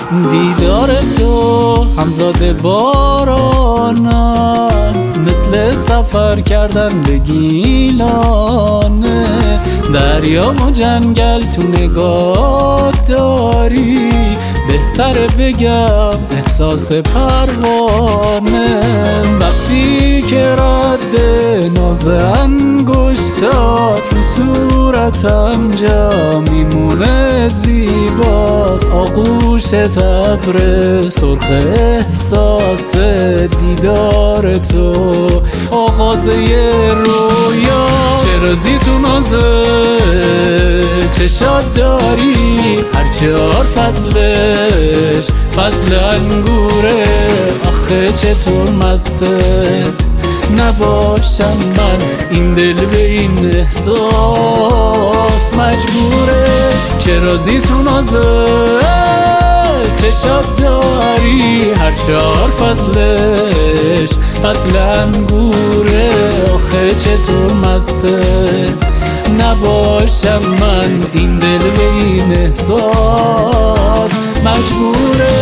دیدار تو همزاد بارانم، مثل سفر کردن به گیلانه. دریا و جنگل تو نگاه داری، بهتره بگم احساس پروانه. وقتی که رد ناز انگشتات رو صورتم جا میمونه زیباست. آغوش ابر سرخ احساس دیدار تو، آغاز یه رویا. چرا زیتون نازه چشات داری، هر 4 فصلش فصل انگوره. آخه چطور مستت نباشم من، این دل به این احساس مجبوره. چرا زیتون نازه چشات داری، هر 4 فصلش فصل انگوره. آخه چطور مستت نباشم من، این دل به این احساس مجبوره.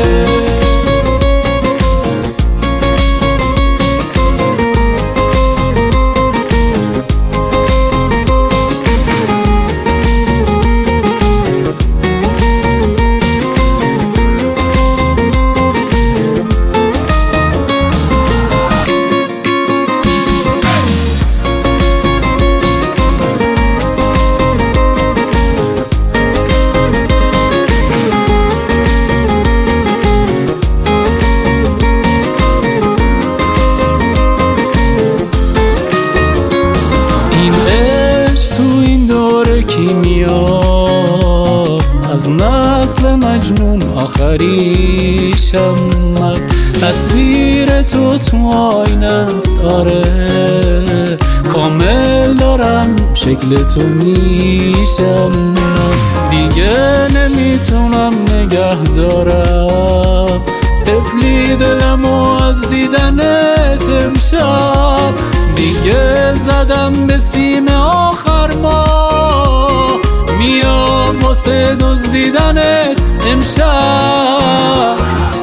کیمیاست از نسل مجنون آخریشم من. تصویر تو آینه است، آره کامل دارم شکل تو میشم من. دیگه نمیتونم نگه دارم طفلی دلمو از دیدنت امشب. دیگه زدم به سیم آخر ما، میام واسه دزدیدنت امشب.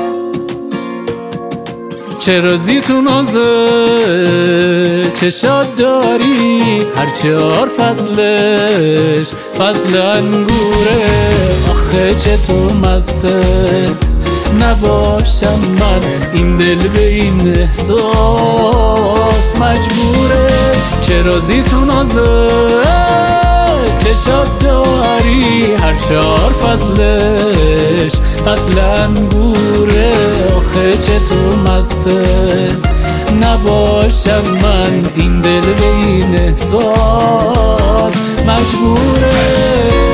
چرا زیتون نازه چشات داری، هر 4 فصلش فصل انگوره. آخه چطور مستت نباشم من، این دل به این احساس مجبوره. چرا زیتون نازه چشات داری، هر 4 فصلش فصل انگوره. آخه چطور مستت نباشم من، این دل به این احساس مجبوره.